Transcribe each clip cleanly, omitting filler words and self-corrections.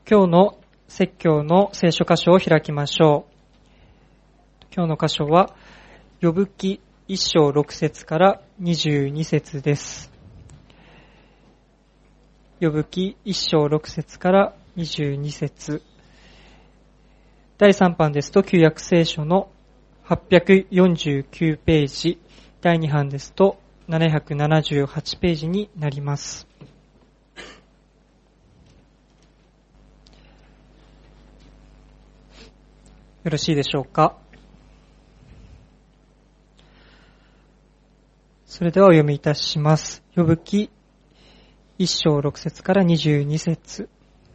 今日の説教の聖書箇所を開きましょう。今日の箇所は、ヨブ記1章6節から22節です。ヨブ記1章6節から22節。第3版ですと、旧約聖書の849ページ、第2版ですと778ページになります。よろしいでしょうか。それではお読みいたします。ヨブ記1章6節から22節。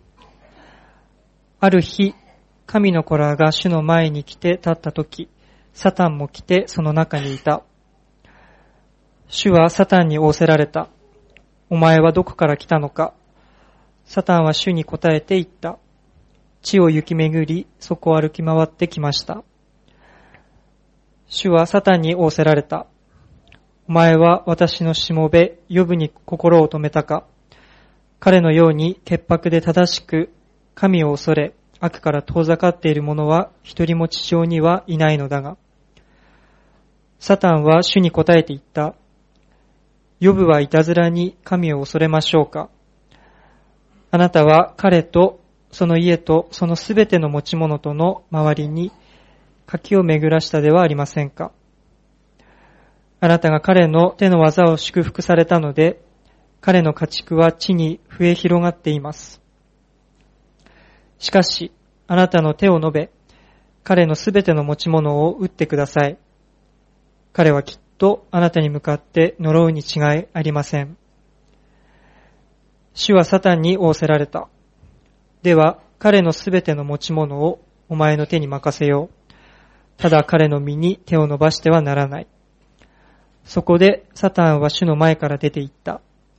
ある日、神の子らが主の前に来て立ったとき、サタンも来てその中にいた。主はサタンに仰せられた。お前はどこから来たのか。サタンは主に答えて言った。地を行き巡り、そこを歩き回ってきました。主はサタンに仰せられた。お前は私のしもべ、ヨブに心を留めたか。彼のように潔白で正しく、神を恐れ、悪から遠ざかっている者は一人も地上にはいないのだが。サタンは主に答えて言った。ヨブはいたずらに神を恐れましょうか。あなたは彼とその家とそのすべての持ち物との周りに垣を巡らしたではありませんか。あなたが彼の手の技を祝福されたので、彼の家畜は地に増え広がっています。しかし、あなたの手を伸べ、彼のすべての持ち物を打ってください。彼はきっとあなたに向かって呪うに違いありません。主はサタンに仰せられた。では、彼のすべての持ち物をお前の手に任せよう。ただ彼の身に手を伸ばしてはならない。そこでサタンは主の前から出て行った。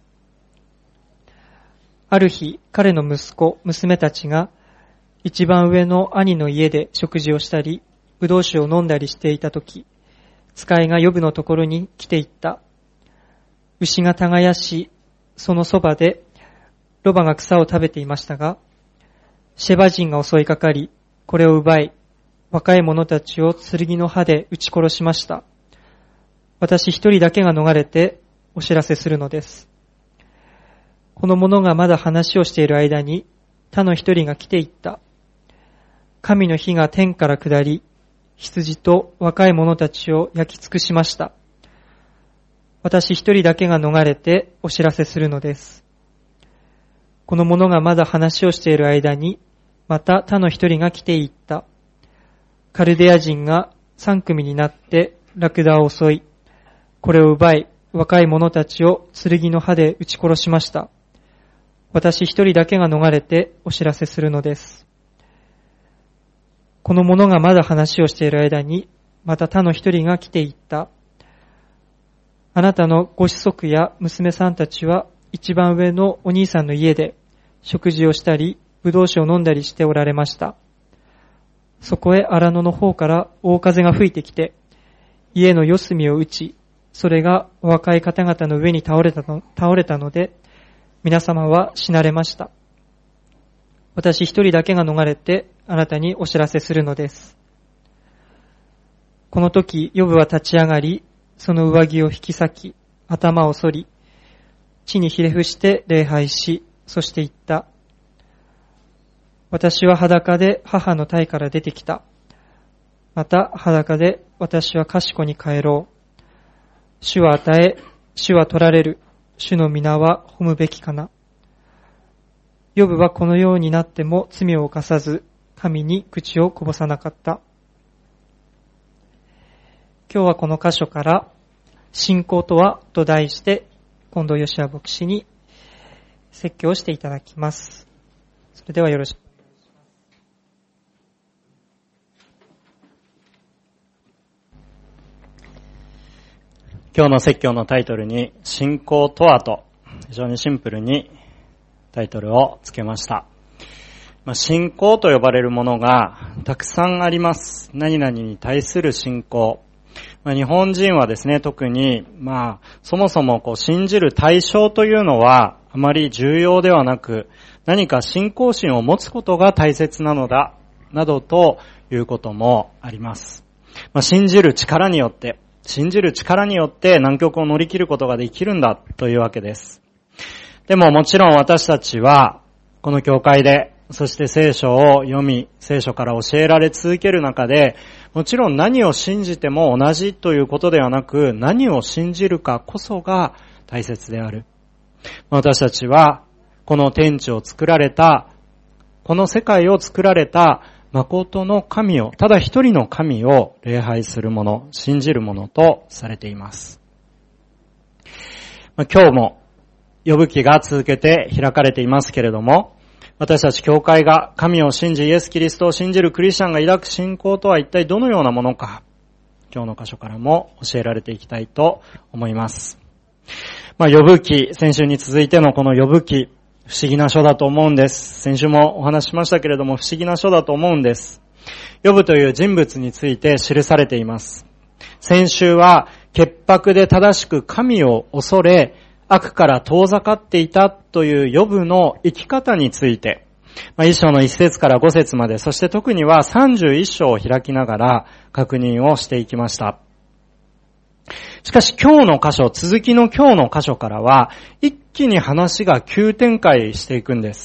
ある日、彼の息子、娘たちが一番上の兄の家で食事をしたり、ブドウ酒を飲んだりしていたとき、使いがヨブのところに来ていった。牛が耕し、そのそばでロバが草を食べていましたが、シェバ人が襲いかかり、これを奪い、若い者たちを剣の刃で撃ち殺しました。私一人だけが逃れてお知らせするのです。この者がまだ話をしている間に、他の一人が来ていった。神の火が天から下り、羊と若い者たちを焼き尽くしました。私一人だけが逃れてお知らせするのです。この者がまだ話をしている間に、また他の一人が来ていった。カルデア人が3組になってラクダを襲い、これを奪い、若い者たちを剣の刃で撃ち殺しました。私一人だけが逃れてお知らせするのです。この者がまだ話をしている間に、また他の一人が来ていった。あなたのご子息や娘さんたちは一番上のお兄さんの家で食事をしたり、ブドウ酒を飲んだりしておられました。そこへ荒野の方から大風が吹いてきて、家の四隅を打ち、それがお若い方々の上に倒れたので、皆様は死なれました。私一人だけが逃れてあなたにお知らせするのです。この時、ヨブは立ち上がり、その上着を引き裂き、頭を剃り、地にひれ伏して礼拝し、そして言った。私は裸で母の胎から出てきた。また裸で私は賢に帰ろう。主は与え、主は取られる。主の皆は褒むべきかな。ヨブはこのようになっても罪を犯さず、神に口をこぼさなかった。今日はこの箇所から、信仰とはと題して、近藤義也牧師に説教をしていただきます。それではよろしく。 今日の説教のタイトルに、信仰とはと、非常にシンプルにタイトルをつけました。信仰と呼ばれるものがたくさんあります。何々に対する信仰。日本人はですね、特に、そもそも信じる対象というのはあまり重要ではなく、 何か信仰心を持つことが大切なのだ、などということもあります。信じる力によって難局を乗り切ることができるんだというわけです。でももちろん私たちは、この教会で、そして聖書を読み、聖書から教えられ続ける中で、もちろん何を信じても同じということではなく、何を信じるかこそが大切である。私たちは、この天地を作られた、この世界を作られた誠の神を、ただ一人の神を礼拝するもの、信じるものとされています。今日も、呼ぶ記が続けて開かれていますけれども、私たち教会が神を信じ、イエス・キリストを信じるクリスチャンが抱く信仰とは一体どのようなものか、今日の箇所からも教えられていきたいと思います。呼ぶ記、先週に続いてのこの呼ぶ記、不思議な書だと思うんです。先週もお話ししましたけれども、不思議な書だと思うんです。呼ぶという人物について記されています。先週は、潔白で正しく神を恐れ、悪から遠ざかっていたという呼ぶの生き方について、一章の1節から5節まで、そして特には31章を開きながら確認をしていきました。しかし今日の箇所、続きの今日の箇所からは、一気に話が急展開していくんです。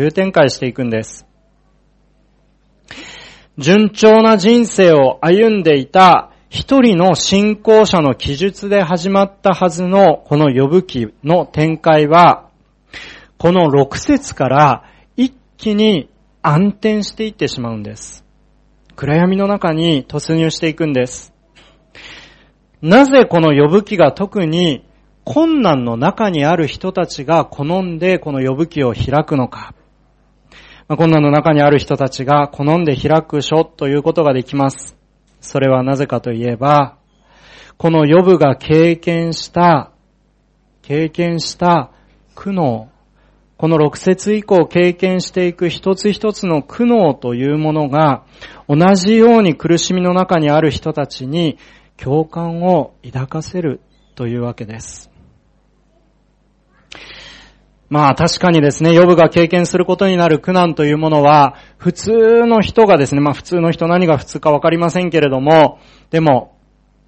順調な人生を歩んでいた一人の信仰者の記述で始まったはずのこの呼ぶ記の展開は、この6節から一気に暗転していってしまうんです。暗闇の中に突入していくんです。なぜこの呼ぶ記が特に困難の中にある人たちが好んでこの呼ぶ記を開くのか。困難の中にある人たちが好んで開く書ということができます。それはなぜかといえば、この呼ぶが経験した苦悩、この6節以降経験していく一つ一つの苦悩というものが、同じように苦しみの中にある人たちに共感を抱かせるというわけです。確かにですね、呼ぶが経験することになる苦難というものは、普通の人がですね、普通の人何が普通かわかりませんけれども、でも、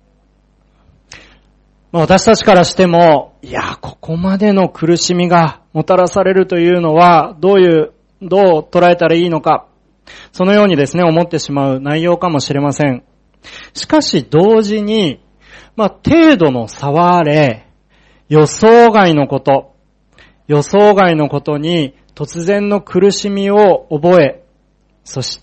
私たちからしても、ここまでの苦しみがもたらされるというのは、どう捉えたらいいのか、そのようにですね、思ってしまう内容かもしれません。しかし同時に、程度の差はあれ、予想外のことに突然の苦しみを覚え、そして、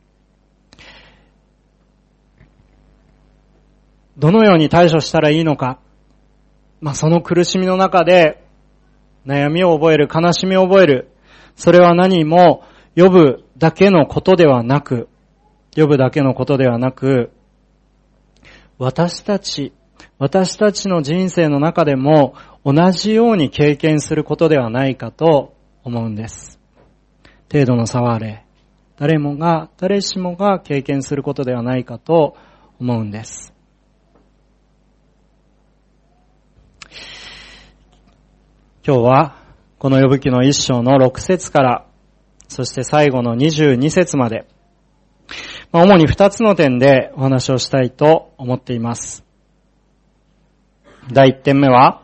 どのように対処したらいいのか、その苦しみの中で悩みを覚える、悲しみを覚える、それは何も呼ぶだけのことではなく、私たちの人生の中でも同じように経験することではないかと思うんです。程度の差はあれ、誰しもが経験することではないかと思うんです。今日はこの呼ぶ記の1章の6節から、そして最後の22節まで、主に2つの点でお話をしたいと思っています。第1点目は、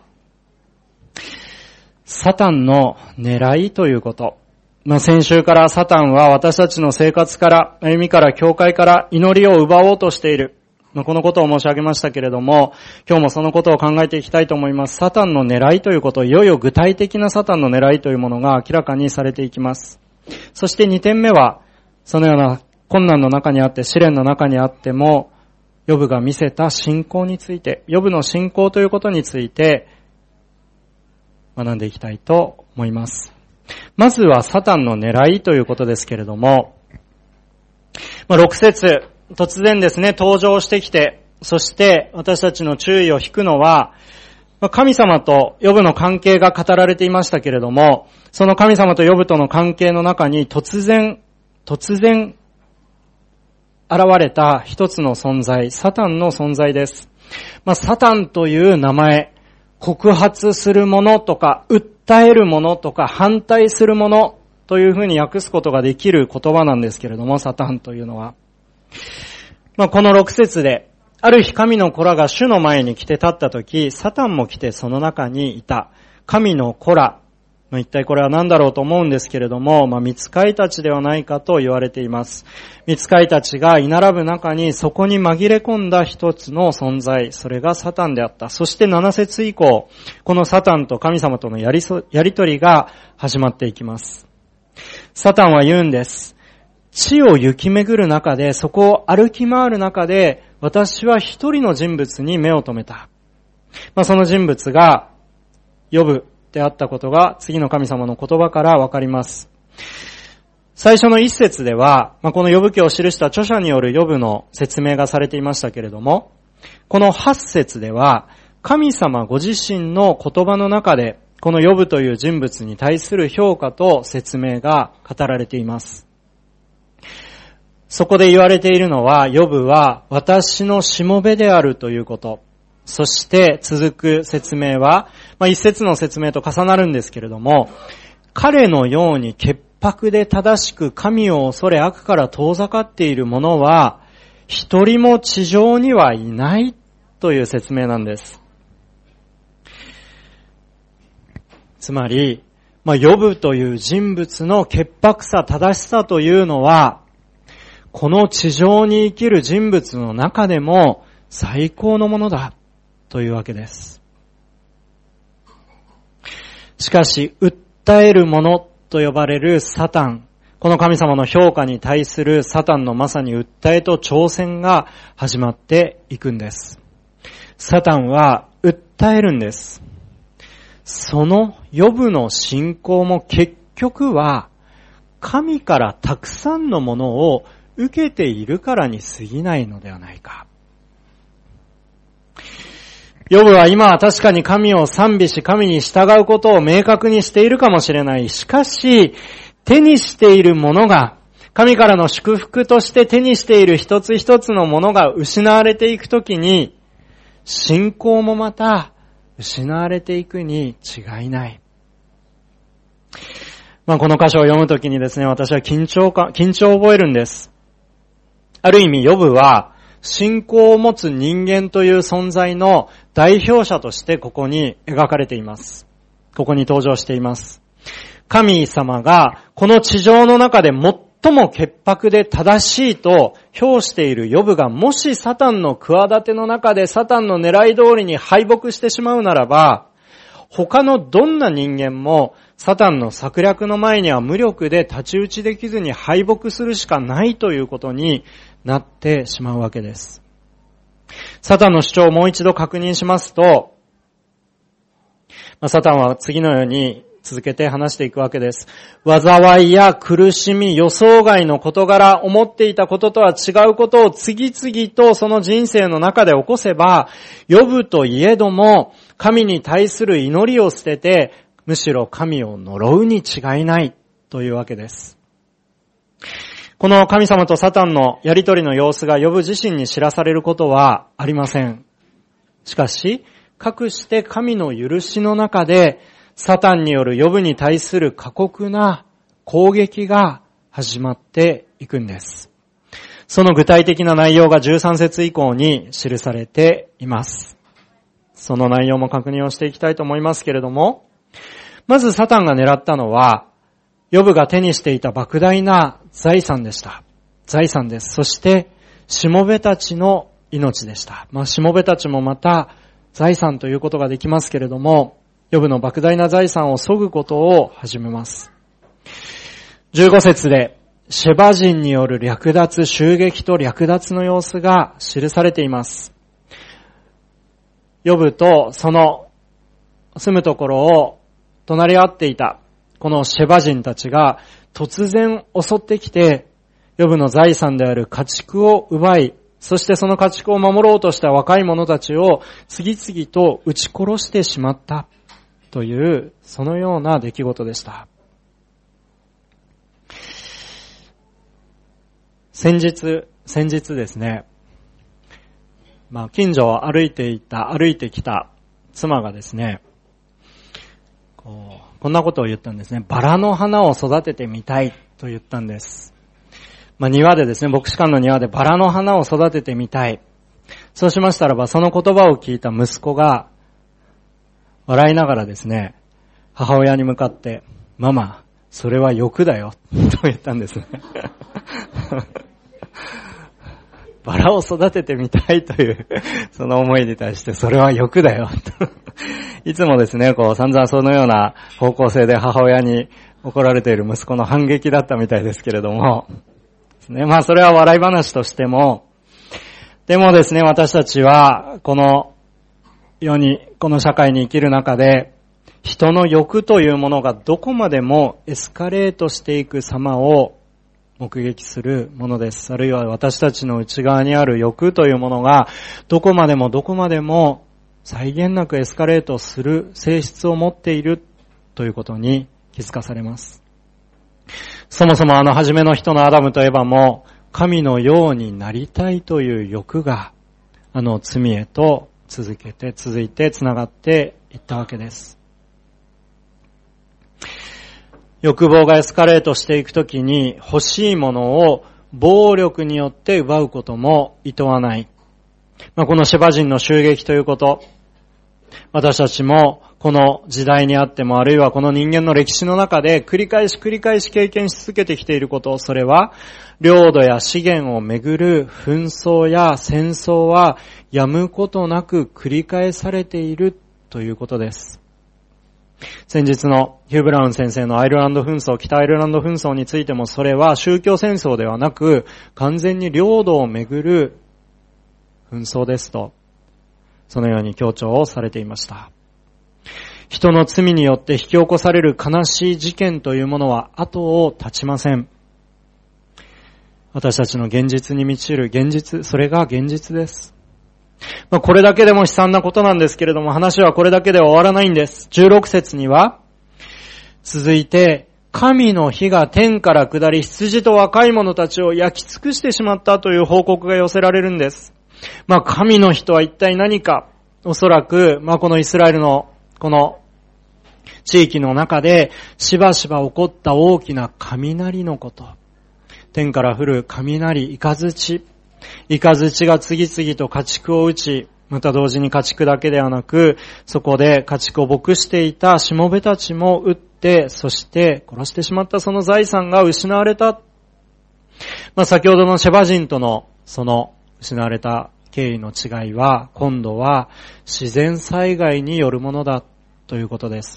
サタンの狙いということ。先週からサタンは私たちの生活から、歩みから、教会から祈りを奪おうとしている。このことを申し上げましたけれども、今日もそのことを考えていきたいと思います。サタンの狙いということ、いよいよ具体的なサタンの狙いというものが明らかにされていきます。そして2点目は、そのような困難の中にあって、試練の中にあっても、ヨブが見せた信仰について、ヨブの信仰ということについて学んでいきたいと思います。まずはサタンの狙いということですけれども、6節、突然ですね、登場してきて、そして私たちの注意を引くのは、神様とヨブの関係が語られていましたけれども、その神様とヨブとの関係の中に突然現れた一つの存在、サタンの存在です。サタンという名前、 告発するものとか、訴えるものとか、反対するものというふうに訳すことができる言葉なんですけれども、サタンというのは。この6節で、ある日神の子らが主の前に来て立ったとき、サタンも来てその中にいた。神の子ら、一体これは何だろうと思うんですけれども、御使いたちではないかと言われています。御使いたちが居並ぶ中にそこに紛れ込んだ一つの存在、それがサタンであった。そして7節以降、このサタンと神様とのやりとりが始まっていきます。サタンは言うんです。地を行き巡る中で、そこを歩き回る中で、私は一人の人物に目を留めた。その人物が、ヨブであったことが次の神様の言葉からわかります。最初の一節では、このヨブ記を記した著者によるヨブの説明がされていましたけれども、この8節では、神様ご自身の言葉の中で、このヨブという人物に対する評価と説明が語られています。そこで言われているのは、ヨブは私のしもべであるということ。そして続く説明は、一節の説明と重なるんですけれども、彼のように潔白で正しく神を恐れ悪から遠ざかっている者は、一人も地上にはいないという説明なんです。つまり、ヨブという人物の潔白さ、正しさというのは、この地上に生きる人物の中でも最高のものだというわけです。しかし、訴えるものと呼ばれるサタン、この神様の評価に対するサタンのまさに訴えと挑戦が始まっていくんです。サタンは訴えるんです。そのヨブの信仰も結局は神からたくさんのものを受けているからに過ぎないのではないか。ヨブは今は確かに神を賛美し神に従うことを明確にしているかもしれない。しかし、手にしているものが、神からの祝福として手にしている一つ一つのものが失われていくときに、信仰もまた失われていくに違いない。この箇所を読むときにですね、私は緊張を覚えるんです。ある意味、ヨブは、信仰を持つ人間という存在の代表者としてここに描かれています。ここに登場しています。神様がこの地上の中で最も潔白で正しいと評しているヨブがもしサタンの企ての中でサタンの狙い通りに敗北してしまうならば、他のどんな人間もサタンの策略の前には無力で太刀打ちできずに敗北するしかないということになってしまうわけです。サタンの主張をもう一度確認しますと、サタンは次のように続けて話していくわけです。災いや苦しみ、予想外の事柄、思っていたこととは違うことを次々とその人生の中で起こせば、ヨブといえども神に対する祈りを捨てて、むしろ神を呪うに違いないというわけです。この神様とサタンのやりとりの様子がヨブ自身に知らされることはありません。しかし、かくして神の許しの中で、サタンによるヨブに対する過酷な攻撃が始まっていくんです。その具体的な内容が13節以降に記されています。その内容も確認をしていきたいと思いますけれども、まずサタンが狙ったのは、ヨブが手にしていた莫大な財産でした。財産です。そして、しもべたちの命でした。しもべたちもまた財産ということができますけれども、ヨブの莫大な財産を削ぐことを始めます。15節で、シェバ人による略奪、襲撃と略奪の様子が記されています。ヨブとその住むところを隣り合っていたこのシェバ人たちが突然襲ってきて、ヨブの財産である家畜を奪い、そしてその家畜を守ろうとした若い者たちを次々と撃ち殺してしまったという、そのような出来事でした。先日ですね、近所を歩いてきた妻がですね、こんなことを言ったんですね。バラの花を育ててみたいと言ったんです。庭でですね、牧師館の庭でバラの花を育ててみたい。そうしましたらば、その言葉を聞いた息子が、笑いながらですね、母親に向かって、ママ、それは欲だよ、と言ったんですね。バラを育ててみたいという、その思いに対して、それは欲だよ、と。いつもですね、散々そのような方向性で母親に怒られている息子の反撃だったみたいですけれども、それは笑い話としても、でもですね、私たちは、この世に、この社会に生きる中で、人の欲というものがどこまでもエスカレートしていく様を目撃するものです。あるいは私たちの内側にある欲というものが、どこまでも際限なくエスカレートする性質を持っているということに気づかされます。そもそも初めの人のアダムとエバも、神のようになりたいという欲が、罪へと続いてつながっていったわけです。欲望がエスカレートしていくときに、欲しいものを暴力によって奪うことも厭わない。このシェバ人の襲撃ということ、私たちもこの時代にあっても、あるいはこの人間の歴史の中で繰り返し経験し続けてきていること、それは領土や資源をめぐる紛争や戦争はやむことなく繰り返されているということです。先日のヒュー・ブラウン先生の北アイルランド紛争についても、それは宗教戦争ではなく完全に領土をめぐる紛争ですと、そのように強調をされていました。人の罪によって引き起こされる悲しい事件というものは後を絶ちません。私たちの現実に満ちる現実、それが現実です。これだけでも悲惨なことなんですけれども、話はこれだけでは終わらないんです。16節には、続いて、神の火が天から下り、羊と若い者たちを焼き尽くしてしまったという報告が寄せられるんです。神の火とは一体何か。おそらく、このイスラエルのこの地域の中でしばしば起こった大きな雷のこと。天から降る雷、イカズチが次々と家畜を打ち、また同時に家畜だけではなく、そこで家畜を牧していたしもべたちも撃って、そして殺してしまったその財産が失われた。先ほどのシェバ人とのその失われた経緯の違いは、今度は自然災害によるものだということです。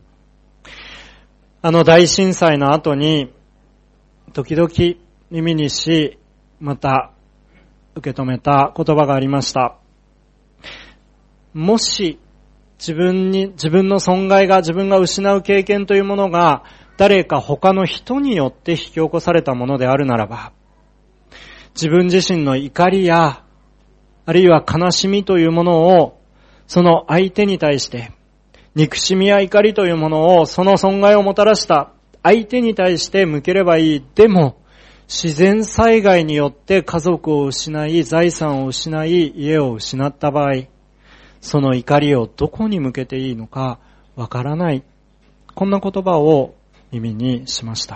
大震災の後に、時々耳にし、また受け止めた言葉がありました。もし自分の損害が、自分が失う経験というものが誰か他の人によって引き起こされたものであるならば、自分自身の怒りや、あるいは悲しみというものをその相手に対して、憎しみや怒りというものをその損害をもたらした相手に対して向ければいい。でも自然災害によって家族を失い、財産を失い、家を失った場合、その怒りをどこに向けていいのかわからない。こんな言葉を耳にしました。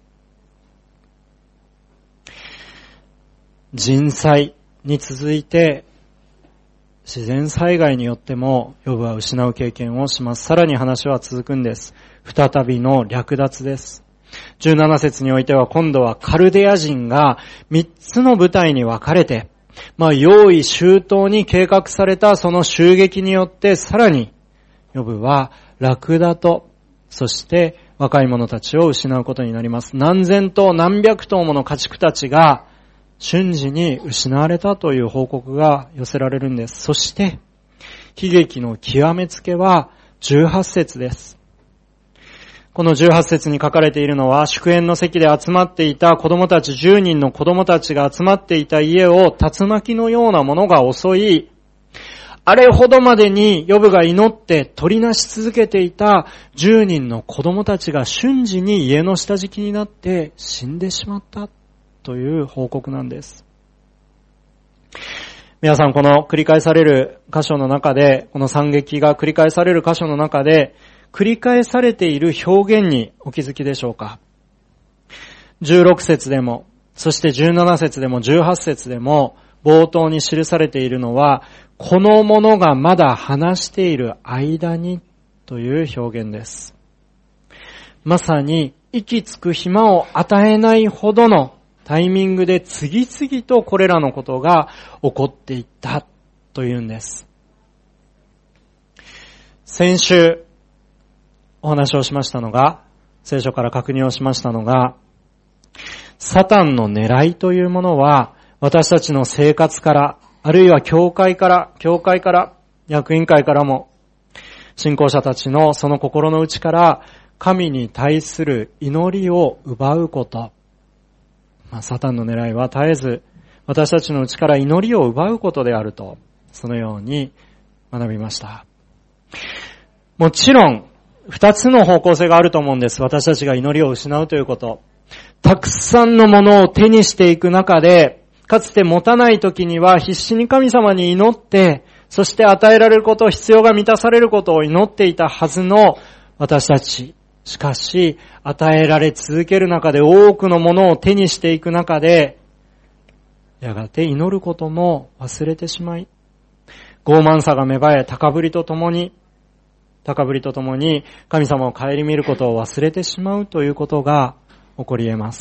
人災に続いて、自然災害によってもヨブは失う経験をします。さらに話は続くんです。再びの略奪です。17節においては今度はカルデア人が3つの部隊に分かれて、用意周到に計画されたその襲撃によってさらにヨブはラクダと、そして若い者たちを失うことになります。何千頭何百頭もの家畜たちが瞬時に失われたという報告が寄せられるんです。そして悲劇の極めつけは18節です。この18節に書かれているのは、祝宴の席で集まっていた子供たち10人の子供たちが集まっていた家を竜巻のようなものが襲い、あれほどまでにヨブが祈って取りなし続けていた10人の子供たちが瞬時に家の下敷きになって死んでしまったという報告なんです。 皆さんこの繰り返される箇所の中で、この惨劇が繰り返される箇所の中で、繰り返されている表現にお気づきでしょうか。16節でも、そして17節でも18節でも、冒頭に記されているのは、この者がまだ話している間にという表現です。まさに息つく暇を与えないほどのタイミングで次々とこれらのことが起こっていったというんです。先週お話をしましたのが、聖書から確認をしましたのが、サタンの狙いというものは私たちの生活から、あるいは教会から、役員会からも、信仰者たちのその心の内から神に対する祈りを奪うこと。サタンの狙いは絶えず私たちの内から祈りを奪うことであると、そのように学びました。もちろん、二つの方向性があると思うんです。私たちが祈りを失うということ。たくさんのものを手にしていく中で、かつて持たない時には必死に神様に祈って、そして与えられること、必要が満たされることを祈っていたはずの私たち。しかし、与えられ続ける中で多くのものを手にしていく中で、やがて祈ることも忘れてしまい、傲慢さが芽生え、高ぶりとともに神様を顧みることを忘れてしまうということが起こり得ます。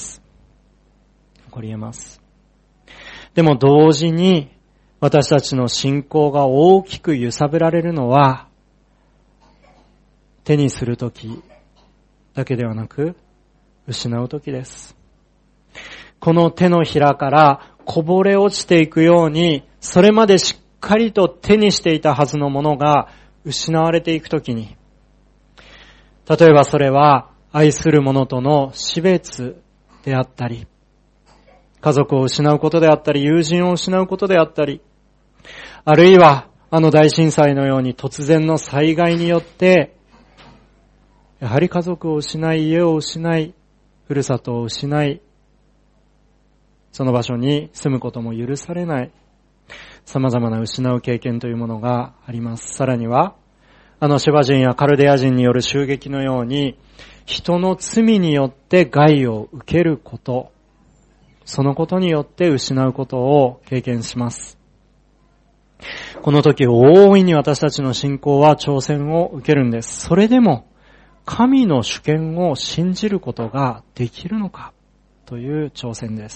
でも同時に私たちの信仰が大きく揺さぶられるのは、手にするときだけではなく、失うときです。この手のひらからこぼれ落ちていくように、それまでしっかりと手にしていたはずのものが失われていくときに、例えばそれは愛する者との死別であったり、家族を失うことであったり、友人を失うことであったり、あるいは大震災のように突然の災害によって、やはり家族を失い、家を失い、ふるさとを失い、その場所に住むことも許されない、様々な失う経験というものがあります。さらには、シェバ人やカルデア人による襲撃のように、人の罪によって害を受けること、そのことによって失うことを経験します。この時、大いに私たちの信仰は挑戦を受けるんです。それでも、神の主権を信じることができるのかという挑戦です。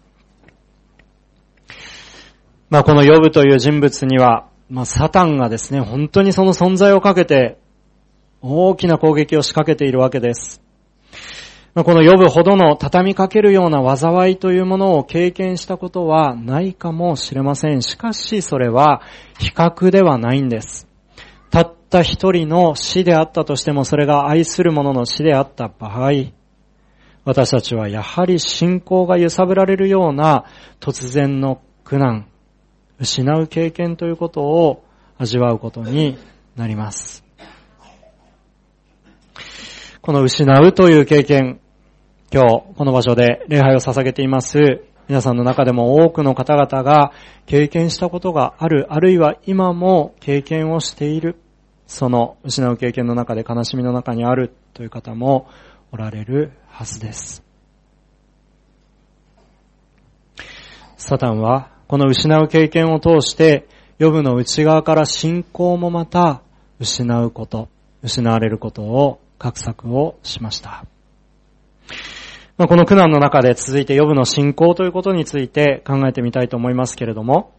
このヨブという人物には、サタンがですね、本当にその存在をかけて、大きな攻撃を仕掛けているわけです。このヨブほどの畳みかけるような災いというものを経験したことはないかもしれません。しかしそれは比較ではないんです。たった一人の死であったとしても、それが愛する者の死であった場合、私たちはやはり信仰が揺さぶられるような突然の苦難、失う経験ということを味わうことになります。この失うという経験、今日この場所で礼拝を捧げています皆さんの中でも多くの方々が経験したことがある、あるいは今も経験をしている、その失う経験の中で悲しみの中にあるという方もおられるはずです。サタンはこの失う経験を通してヨブの内側から信仰もまた失われることを画策をしました。この苦難の中で続いてヨブの信仰ということについて考えてみたいと思いますけれども、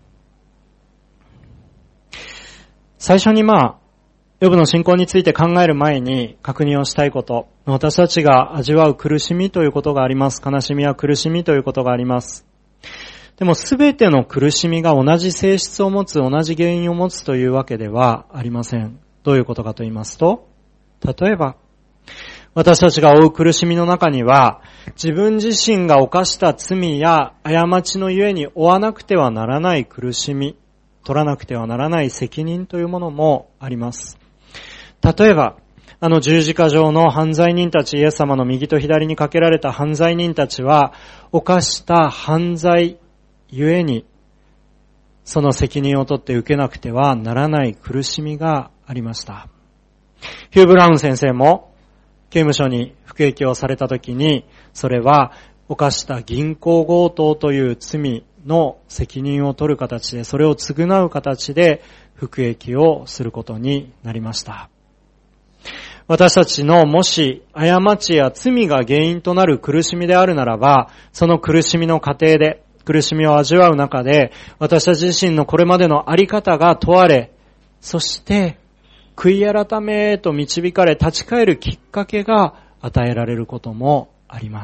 最初にヨブの信仰について考える前に確認をしたいこと、私たちが味わう苦しみということがあります。悲しみや苦しみということがあります。でもすべての苦しみが同じ性質を持つ、同じ原因を持つというわけではありません。どういうことかと言いますと、例えば、私たちが負う苦しみの中には、自分自身が犯した罪や過ちのゆえに負わなくてはならない苦しみ、取らなくてはならない責任というものもあります。例えば、十字架上の犯罪人たち、イエス様の右と左にかけられた犯罪人たちは、犯した犯罪ゆえに、 その責任を取って受けなくてはならない苦しみがありました。ヒュー・ブラウン先生も刑務所に服役をされたときに、それは犯した銀行強盗という罪の責任を取る形で、それを償う形で服役をすることになりました。私たちのもし過ちや罪が原因となる苦しみであるならば、その苦しみの過程で、苦しみを味わう中で、私たち自身のこれまでのあり方が問われ、そして悔い改めへと導かれ立ち返るきっかけが与えられることもあります。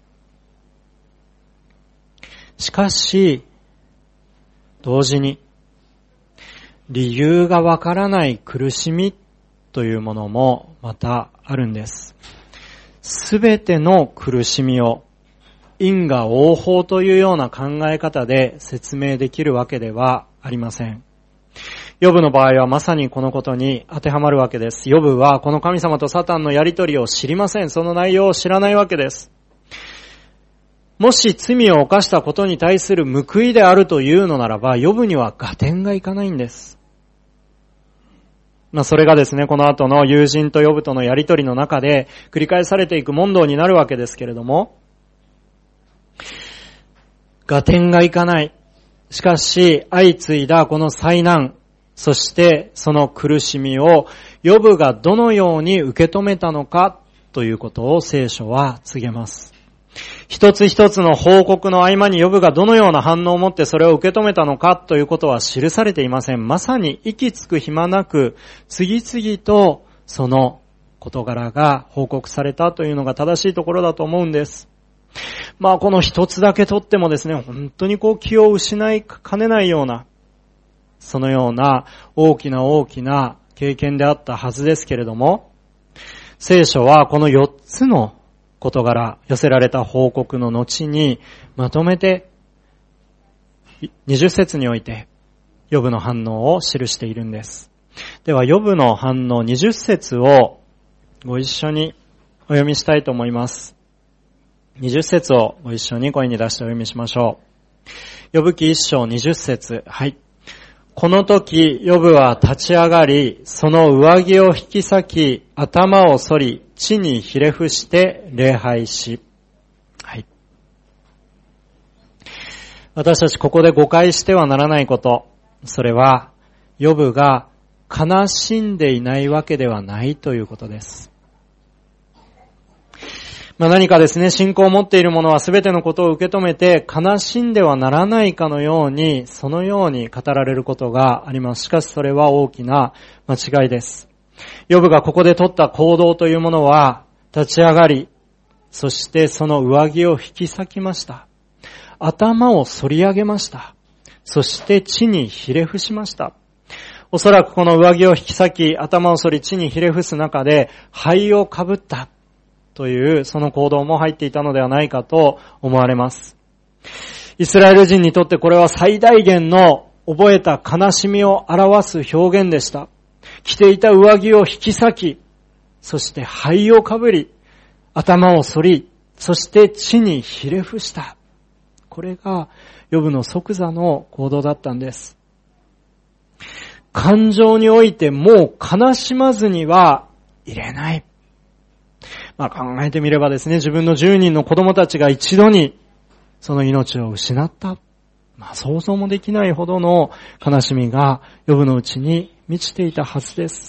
しかし、同時に、理由がわからない苦しみというものもまたあるんです。すべての苦しみを因果応報というような考え方で説明できるわけではありません。ヨブの場合はまさにこのことに当てはまるわけです。ヨブはこの神様とサタンのやりとりを知りません。その内容を知らないわけです。もし罪を犯したことに対する報いであるというのならば、ヨブには合点がいかないんです。それがですね、この後の友人とヨブとのやりとりの中で繰り返されていく問答になるわけですけれども、合点がいかない。しかし、相次いだこの災難、そしてその苦しみをヨブがどのように受け止めたのかということを聖書は告げます。一つ一つの報告の合間にヨブがどのような反応を持ってそれを受け止めたのかということは記されていません。まさに息つく暇なく次々とその事柄が報告されたというのが正しいところだと思うんです。この一つだけとってもですね、本当に気を失いかねないような、そのような大きな経験であったはずですけれども、聖書はこの4つの事柄、寄せられた報告の後にまとめて20節においてヨブの反応を記しているんです。ではヨブの反応20節をご一緒にお読みしたいと思います。20節をご一緒に声に出してお読みしましょう。ヨブ記1章20節。はい。この時、ヨブは立ち上がり、その上着を引き裂き、頭を反り、地にひれ伏して礼拝し。はい。私たちここで誤解してはならないこと。それは、ヨブが悲しんでいないわけではないということです。何かですね、信仰を持っている者は全てのことを受け止めて悲しんではならないかのように、そのように語られることがあります。しかしそれは大きな間違いです。ヨブがここで取った行動というものは、立ち上がり、そしてその上着を引き裂きました。頭を反り上げました。そして地にひれ伏しました。おそらくこの上着を引き裂き、頭を反り地にひれ伏す中で、灰をかぶったというその行動も入っていたのではないかと思われます。イスラエル人にとってこれは最大限の覚えた悲しみを表す表現でした。着ていた上着を引き裂き、そして灰をかぶり、頭を反り、そして地にひれ伏した。これがヨブの即座の行動だったんです。感情においてもう悲しまずにはいれない。考えてみればですね、自分の10人の子供たちが一度にその命を失った。想像もできないほどの悲しみがヨブのうちに満ちていたはずです。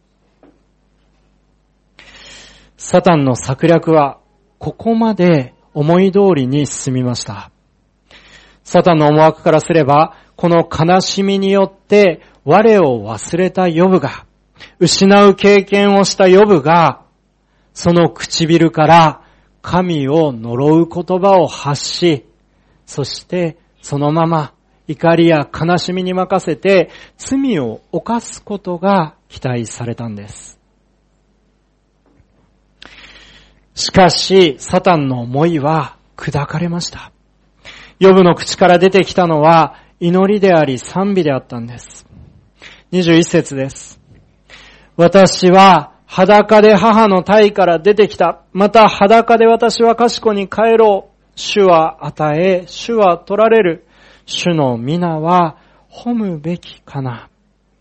サタンの策略はここまで思い通りに進みました。サタンの思惑からすれば、この悲しみによって我を忘れたヨブが、失う経験をしたヨブが、その唇から神を呪う言葉を発し、そしてそのまま怒りや悲しみに任せて罪を犯すことが期待されたんです。しかし、サタンの思いは砕かれました。ヨブの口から出てきたのは祈りであり賛美であったんです。21節です。私は裸で母の胎から出てきた。また裸で私は賢に帰ろう。主は与え、主は取られる。 主の皆は褒むべきかな。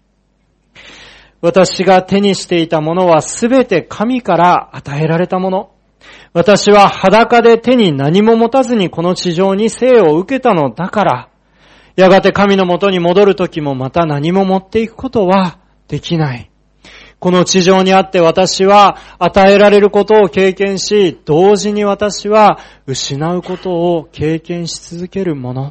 私が手にしていたものはすべて神から与えられたもの。私は裸で手に何も持たずにこの地上に生を受けたのだから、やがて神のもとに戻るときもまた何も持っていくことはできない。この地上にあって私は与えられることを経験し、同時に私は失うことを経験し続けるもの。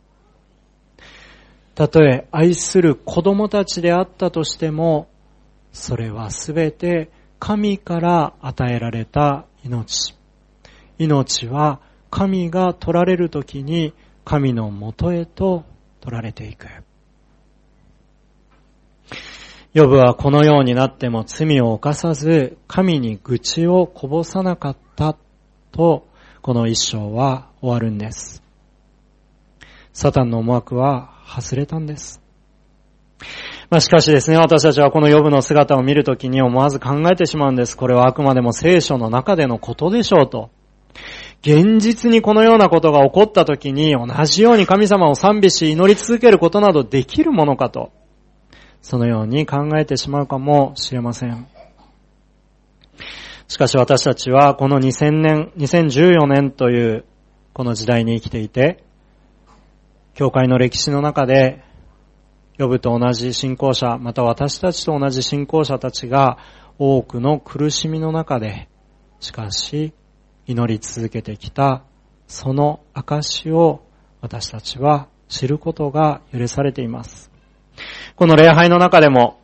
たとえ愛する子供たちであったとしても、それはすべて神から与えられた命。命は神が取られるときに神のもとへと取られていく。ヨブはこのようになっても罪を犯さず、神に愚痴をこぼさなかったと、この一章は終わるんです。サタンの思惑は外れたんです。しかしですね、私たちはこのヨブの姿を見るときに思わず考えてしまうんです。これはあくまでも聖書の中でのことでしょうと。現実にこのようなことが起こったときに同じように神様を賛美し祈り続けることなどできるものかと。そのように考えてしまうかもしれません。しかし私たちはこの2014年というこの時代に生きていて、教会の歴史の中で、ヨブと同じ信仰者、また私たちと同じ信仰者たちが多くの苦しみの中で、しかし祈り続けてきたその証を私たちは知ることが許されています。この礼拝の中でも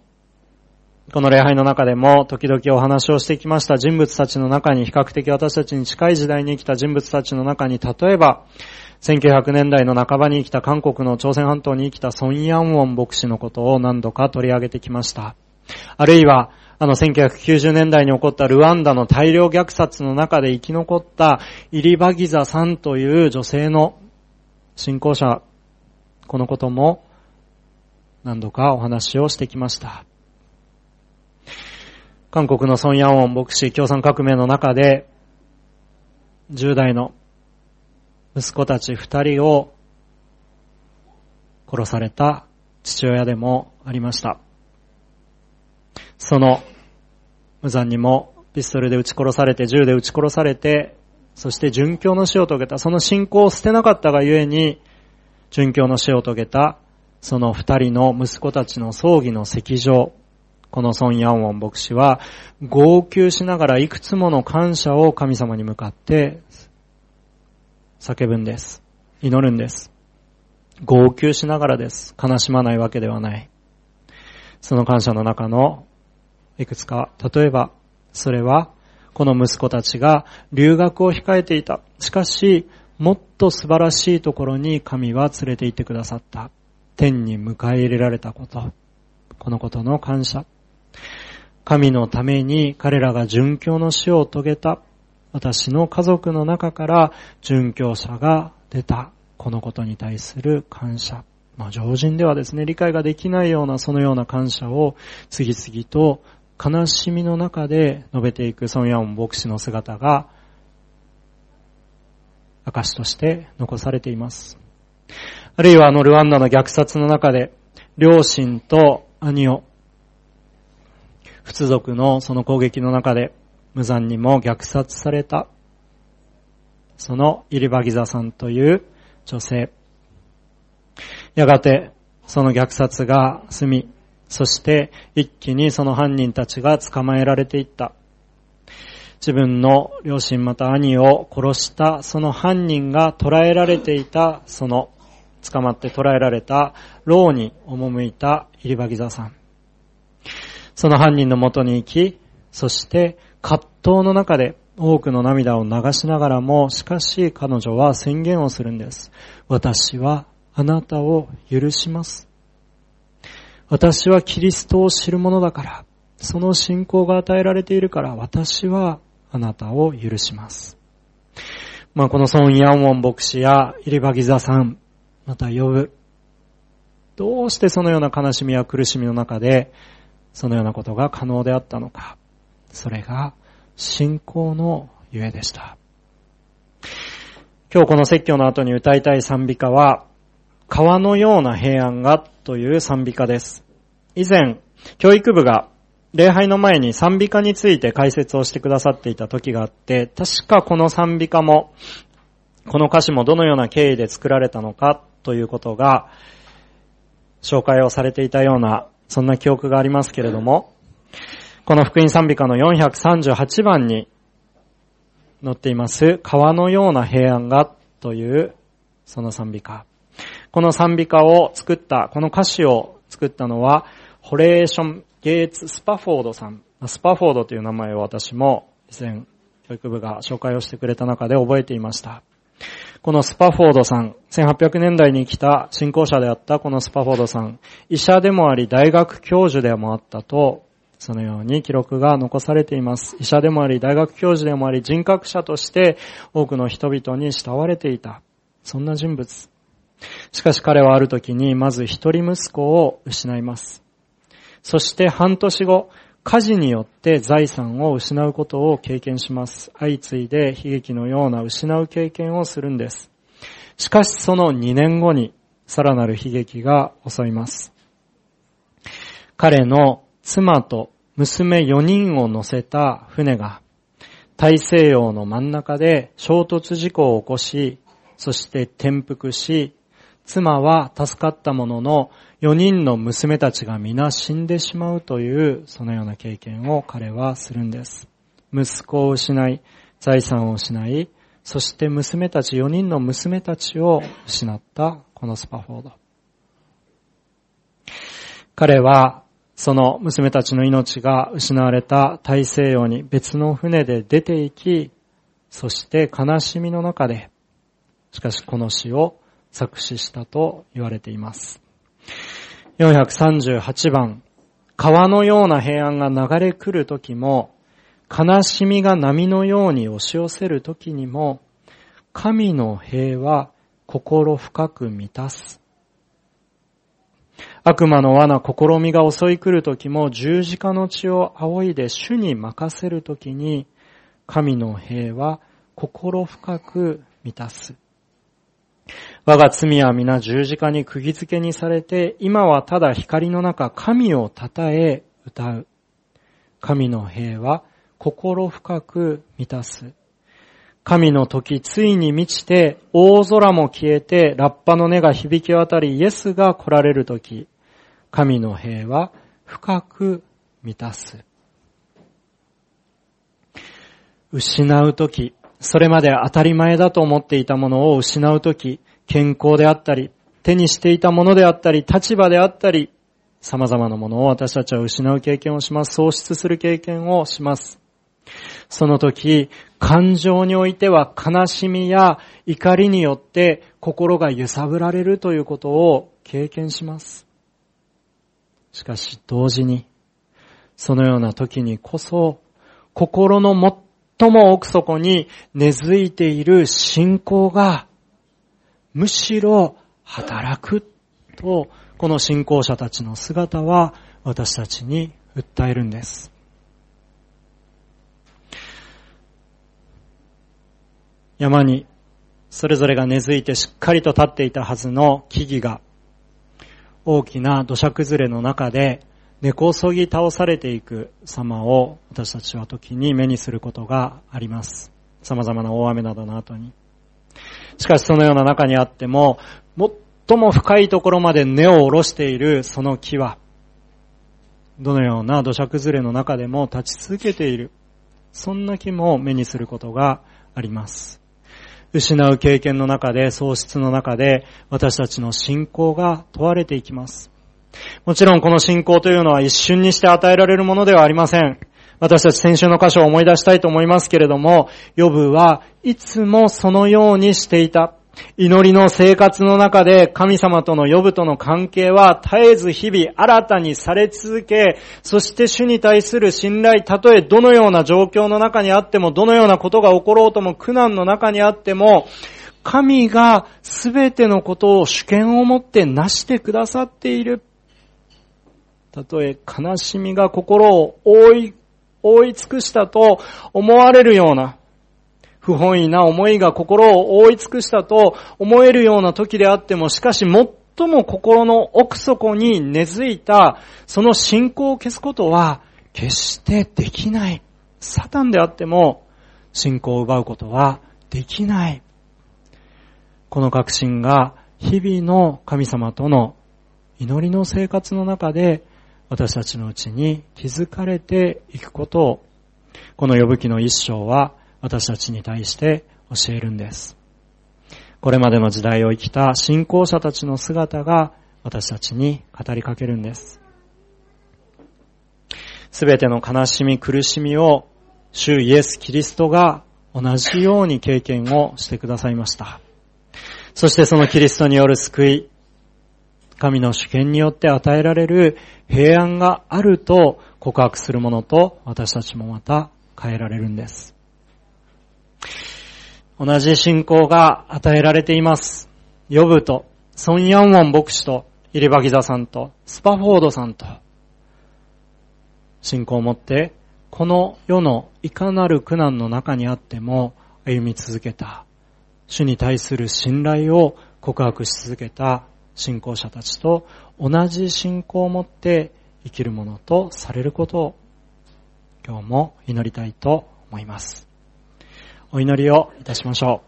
時々お話をしてきました人物たちの中に、比較的私たちに近い時代に生きた人物たちの中に、例えば1900年代の半ばに生きた韓国の朝鮮半島に生きたソン・ヤンウォン牧師のことを何度か取り上げてきました。あるいは1990年代に起こったルワンダの大量虐殺の中で生き残ったイリバギザさんという女性の信仰者、このことも何度かお話をしてきました。韓国のソン・ヤンウォン牧師、共産革命の中で10代の息子たち2人を殺された父親でもありました。その無残にもピストルで撃ち殺されて、銃で撃ち殺されて、そして殉教の死を遂げた。その信仰を捨てなかったがゆえに殉教の死を遂げたその2人の息子たちの葬儀の席上、このソン・ヤンウォン牧師は号泣しながらいくつもの感謝を神様に向かって叫ぶんです。祈るんです。号泣しながらです。悲しまないわけではない。その感謝の中のいくつか、例えばそれはこの息子たちが留学を控えていた。しかしもっと素晴らしいところに神は連れて行ってくださった。天に迎え入れられたこと。このことの感謝。神のために彼らが殉教の死を遂げた。私の家族の中から殉教者が出た。このことに対する感謝。常人ではですね、理解ができないようなそのような感謝を次々と悲しみの中で述べていくソン・ヤンウォン牧師の姿が証として残されています。あるいはルワンダの虐殺の中で両親と兄を仏族のその攻撃の中で無残にも虐殺されたそのイリバギザさんという女性。やがてその虐殺が済み、そして一気にその犯人たちが捕まえられていった。自分の両親また兄を殺したその犯人が捕らえられていた、その捕まって捕らえられた牢に赴いたイリバギザさん。その犯人のもとに行き、そして葛藤の中で多くの涙を流しながらも、しかし彼女は宣言をするんです。私はあなたを許します。私はキリストを知るものだから、その信仰が与えられているから、私はあなたを許します。このソン・ヤンウォン牧師やイリバギザさん、またヨブ、どうしてそのような悲しみや苦しみの中でそのようなことが可能であったのか。それが信仰のゆえでした。今日この説教の後に歌いたい賛美歌は、 川のような平安がという賛美歌です。以前、教育部が礼拝の前に賛美歌について解説をしてくださっていた時があって、確かこの賛美歌も、この歌詞もどのような経緯で作られたのかということが紹介をされていたような、そんな記憶がありますけれども、この福音賛美歌の438番に載っています、川のような平安がというその賛美歌。この賛美歌を作った、この歌詞を作ったのは、ホレーション・ゲーツ・スパフォードさん。スパフォードという名前を私も以前、教育部が紹介をしてくれた中で覚えていました。このスパフォードさん、1800年代に来た信仰者であったこのスパフォードさん、医者でもあり大学教授でもあったと、そのように記録が残されています。医者でもあり大学教授でもあり人格者として多くの人々に慕われていた。そんな人物。しかし彼はある時にまず一人息子を失います。そして半年後、火事によって財産を失うことを経験します。相次いで悲劇のような失う経験をするんです。しかしその2年後にさらなる悲劇が襲います。彼の妻と娘4人を乗せた船が大西洋の真ん中で衝突事故を起こし、そして転覆し、妻は助かったものの4人の娘たちが皆死んでしまうというそのような経験を彼はするんです。息子を失い、財産を失い、そして娘たち4人の娘たちを失ったこのスパフォード。彼はその娘たちの命が失われた大西洋に別の船で出て行き、そして悲しみの中で、しかしこの詩を作詞したと言われています。438番、川のような平安が流れ来るときも、悲しみが波のように押し寄せるときにも、神の平和、心深く満たす。悪魔の罠、試みが襲い来るときも、十字架の血を仰いで主に任せるときに、神の平和、心深く満たす。我が罪は皆十字架に釘付けにされて、今はただ光の中、神を称え歌う。神の平和、心深く満たす。神の時、ついに満ちて、大空も消えて、ラッパの音が響き渡り、イエスが来られる時、神の平和、深く満たす。失う時、それまで当たり前だと思っていたものを失うとき、健康であったり、手にしていたものであったり、立場であったり、様々なものを私たちは失う経験をします。喪失する経験をします。その時、感情においては悲しみや怒りによって心が揺さぶられるということを経験します。しかし同時に、そのような時にこそ、心の最も奥底に根付いている信仰がむしろ働くと、この信仰者たちの姿は私たちに訴えるんです。山にそれぞれが根付いてしっかりと立っていたはずの木々が大きな土砂崩れの中で根こそぎ倒されていく様を私たちは時に目にすることがあります。様々な大雨などの後に。しかしそのような中にあっても、最も深いところまで根を下ろしているその木は、どのような土砂崩れの中でも立ち続けている。そんな木も目にすることがあります。失う経験の中で、喪失の中で、私たちの信仰が問われていきます。もちろんこの信仰というのは一瞬にして与えられるものではありません。私たち先週の箇所を思い出したいと思いますけれども、ヨブはいつもそのようにしていた。祈りの生活の中で神様とのヨブとの関係は絶えず日々新たにされ続け、そして主に対する信頼、たとえどのような状況の中にあっても、どのようなことが起ころうとも、苦難の中にあっても、神がすべてのことを主権を持ってなしてくださっている。たとえ悲しみが心を覆い尽くしたと思われるような、不本意な思いが心を覆い尽くしたと思えるような時であっても、しかし最も心の奥底に根付いたその信仰を消すことは決してできない。サタンであっても信仰を奪うことはできない。この確信が日々の神様との祈りの生活の中で私たちのうちに築かれていくことを、この呼ぶ記の一章は私たちに対して教えるんです。これまでの時代を生きた信仰者たちの姿が私たちに語りかけるんです。すべての悲しみ、苦しみを主イエス・キリストが同じように経験をしてくださいました。そしてそのキリストによる救い、神の主権によって与えられる平安があると告白するものと私たちもまた変えられるんです。同じ信仰が与えられています。ヨブとソン・ヤンウォン牧師とイリバギザさんとスパフォードさんと信仰を持ってこの世のいかなる苦難の中にあっても歩み続けた、主に対する信頼を告白し続けた信仰者たちと同じ信仰を持って生きるものとされることを今日も祈りたいと思います。お祈りをいたしましょ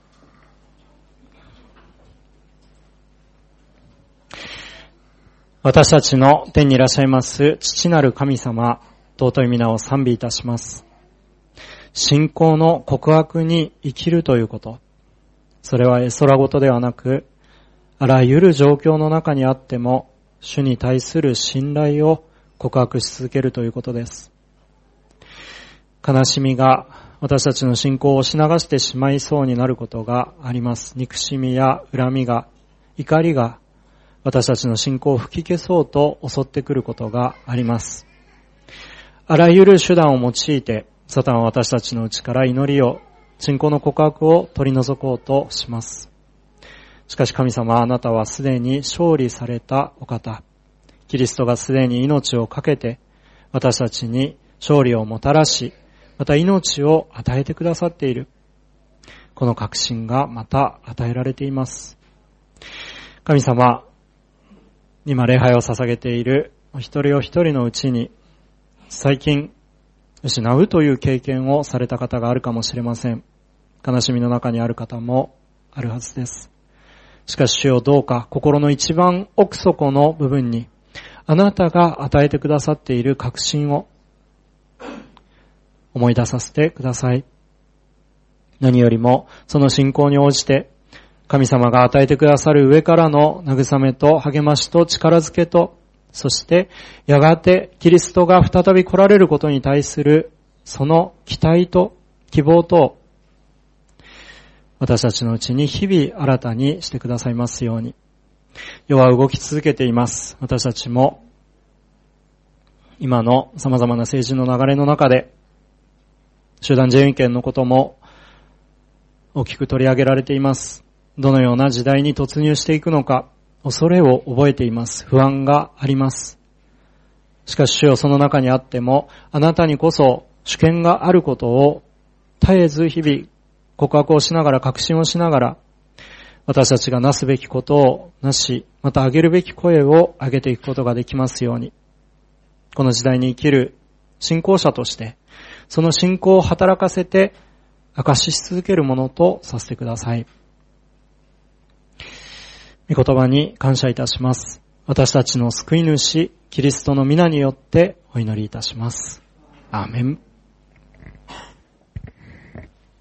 う。私たちの天にいらっしゃいます父なる神様、尊い皆を賛美いたします。信仰の告白に生きるということ、それは絵空事ではなく、あらゆる状況の中にあっても主に対する信頼を告白し続けるということです。悲しみが私たちの信仰を押し流してしまいそうになることがあります。憎しみや恨みが、怒りが私たちの信仰を吹き消そうと襲ってくることがあります。あらゆる手段を用いてサタンは私たちの内から祈りを、信仰の告白を取り除こうとします。しかし神様、あなたはすでに勝利されたお方。キリストがすでに命を懸けて私たちに勝利をもたらし、また命を与えてくださっている。この確信がまた与えられています。神様、今礼拝を捧げているお一人お一人のうちに、最近失うという経験をされた方があるかもしれません。悲しみの中にある方もあるはずです。しかし主よ、どうか心の一番奥底の部分にあなたが与えてくださっている確信を思い出させてください。何よりもその信仰に応じて神様が与えてくださる上からの慰めと励ましと力づけと、そしてやがてキリストが再び来られることに対するその期待と希望と、私たちのうちに日々新たにしてくださいますように。世は動き続けています。私たちも今の様々な政治の流れの中で集団自衛権のことも大きく取り上げられています。どのような時代に突入していくのか、恐れを覚えています。不安があります。しかし主よ、その中にあってもあなたにこそ主権があることを絶えず日々告白をしながら、確信をしながら、私たちがなすべきことをなし、また上げるべき声を上げていくことができますように。この時代に生きる信仰者として、その信仰を働かせて証しし続けるものとさせてください。御言葉に感謝いたします。私たちの救い主、キリストの皆によってお祈りいたします。アーメン。